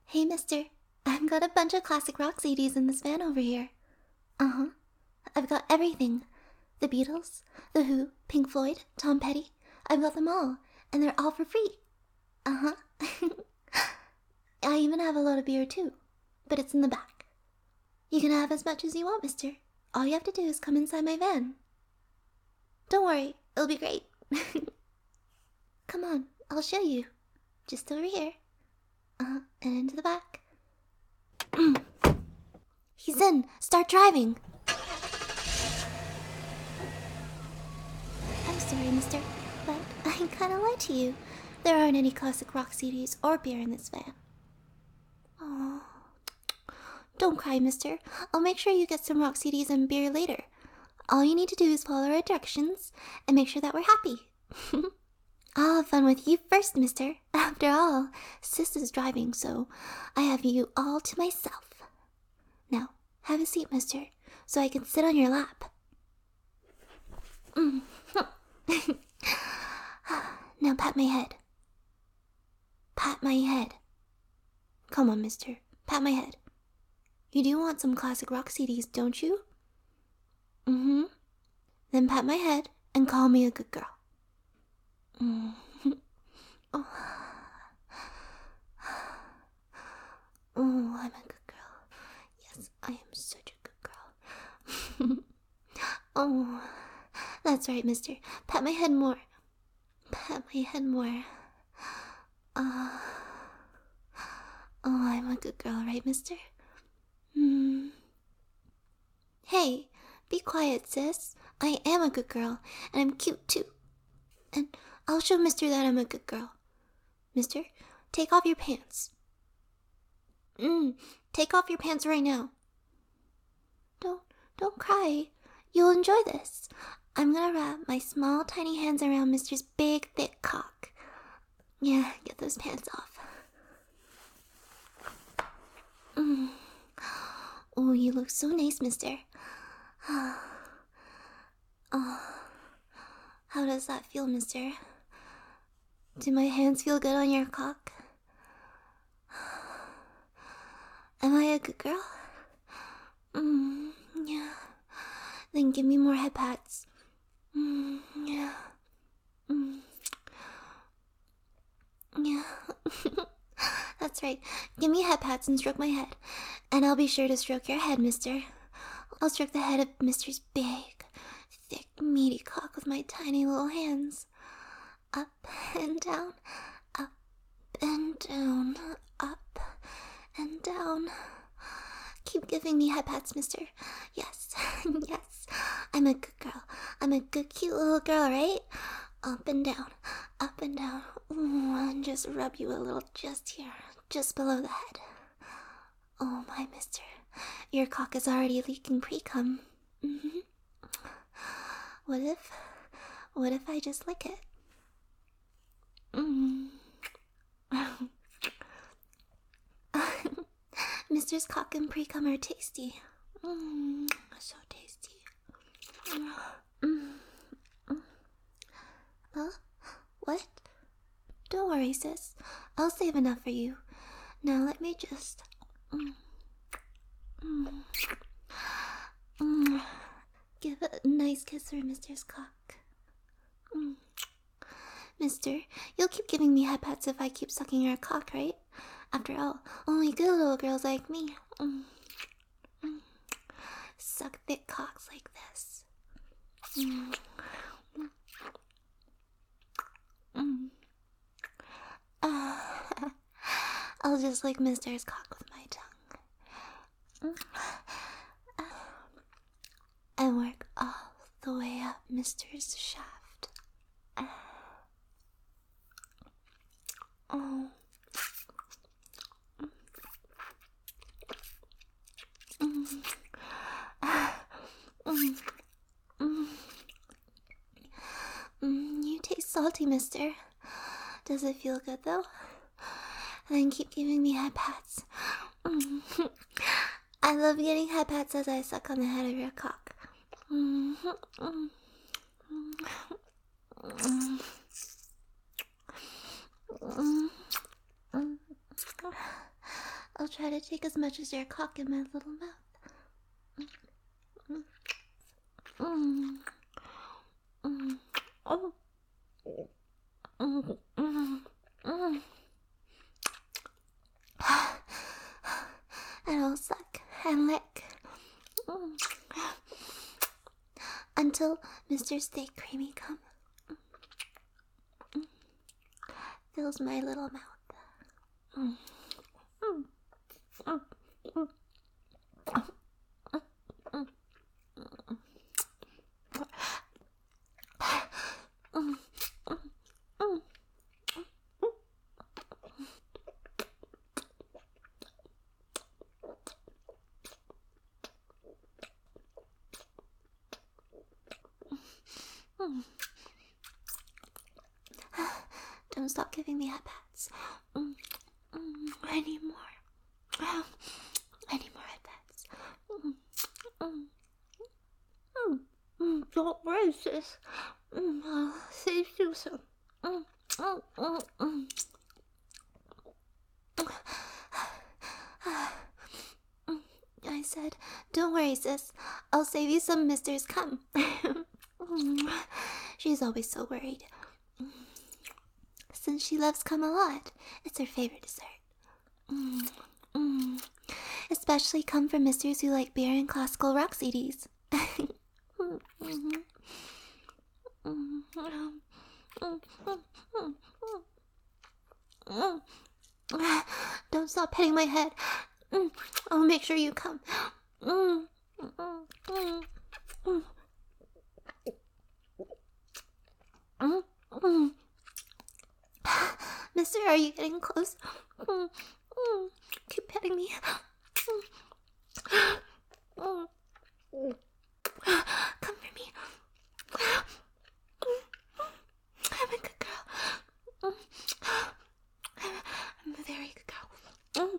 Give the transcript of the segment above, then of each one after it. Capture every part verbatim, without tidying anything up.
Hey, mister. I've got a bunch of classic rock C Ds in this van over here. Uh-huh. I've got everything. The Beatles, The Who, Pink Floyd, Tom Petty. I've got them all, and they're all for free. Uh-huh. I even have a lot of beer, too. But it's in the back. You can have as much as you want, mister. All you have to do is come inside my van. Don't worry, it'll be great. Come on, I'll show you. Just over here. Uh-huh, and into the back. He's in. Start driving. I'm sorry, mister, but I kinda lied to you. There aren't any classic rock C Ds or beer in this van. Oh, don't cry, mister. I'll make sure you get some rock C Ds and beer later. All you need to do is follow our directions and make sure that we're happy. I'll have fun with you first, mister. After all, Sis is driving, so I have you all to myself. Now, have a seat, mister, so I can sit on your lap. Mm. Now pat my head. Pat my head. Come on, mister. Pat my head. You do want some classic rock C Ds, don't you? Mm-hmm. Then pat my head and call me a good girl. Mm. Oh. Oh, I'm a good girl. Yes, I am such a good girl. Oh, that's right, mister. Pat my head more. Pat my head more. Uh, oh, I'm a good girl, right, mister? Hmm. Hey, be quiet, sis. I am a good girl, and I'm cute too. And I'll show mister that I'm a good girl. Mister, take off your pants. Mm, take off your pants right now. Don't, don't cry. You'll enjoy this. I'm gonna wrap my small, tiny hands around mister's big, thick cock. Yeah, get those pants off. Mm. Oh, you look so nice, mister. Oh, how does that feel, mister? Do my hands feel good on your cock? Am I a good girl? Mm, yeah. Then give me more head pats. Mm, yeah. Mm. Yeah. That's right. Give me head pats and stroke my head. And I'll be sure to stroke your head, mister. I'll stroke the head of mister's big, thick, meaty cock with my tiny little hands. Up and down, up and down, up and down. Keep giving me head pats, mister. Yes, yes. I'm a good girl. I'm a good, cute little girl, right? Up and down, up and down. Ooh, and just rub you a little just here, just below the head. Oh, my mister. Your cock is already leaking pre-cum. Mm-hmm. What if, what if I just lick it? Mm. Mister's cock and pre-cum are tasty. Mm, so tasty. Mm. Mm. Huh? What? Don't worry, sis. I'll save enough for you. Now let me just... Mm. Mm. Mm. Give a nice kiss for mister's cock. Mm. Mister, you'll keep giving me head pats if I keep sucking your cock, right? After all, only good little girls like me mm. Mm. suck thick cocks like this. Mm. Mm. Uh, I'll just lick mister's cock with my tongue. Mm. Uh, and work all the way up mister's shaft. Uh. Oh. Mm. Mm. Mm. Mm. You taste salty, mister. Does it feel good, though? Then keep giving me head pats. Mm. I love getting head pats as I suck on the head of your cock. Mm. Mm. Mm. Mm. Mm. I'll try to take as much as your cock in my little mouth. Mm. Mm. Oh. Mm. Mm. Mm. And I'll suck and lick. Mm. Until Mister Steak Creamy come. Mm. Fills my little mouth. Mm. Mm. Mm. Mm. Don't stop giving me head pats. Mm, mm, I need more. I need more head pats. Mm, mm, mm, mm, don't raise this. Mm, I'll save you some. Mm, mm, mm, mm. I said, don't worry, sis. I'll save you some Mister's cum. She's always so worried. Since she loves cum a lot, it's her favorite dessert. Mm, mm. Especially cum from misters who like beer and classical rock C Ds. Don't stop petting my head. I'll make sure you come. Mister, are you getting close? Keep petting me. Come for me. I'm a good girl. I'm a very good girl.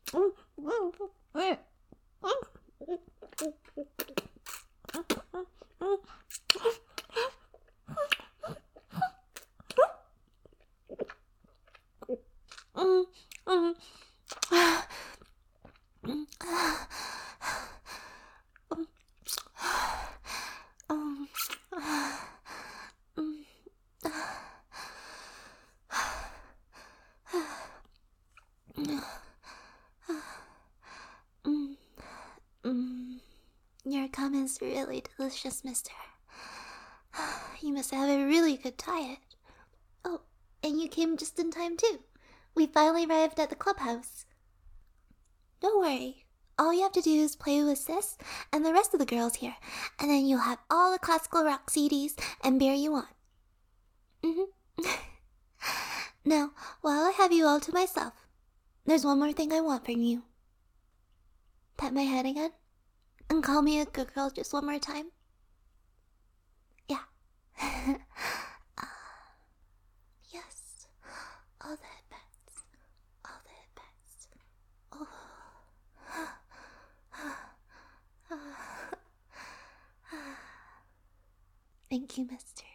Your cum is really delicious, mister. You must have a really good diet. Oh, and you came just in time too. We finally arrived at the clubhouse. Don't worry. All you have to do is play with Sis and the rest of the girls here, and then you'll have all the classical rock C Ds and beer you want. Mm-hmm. Now, while I have you all to myself, there's one more thing I want from you. Pet my head again, and call me a good girl just one more time. Yeah. uh, yes. All the head pets. All the head pets. Oh. Thank you, mister.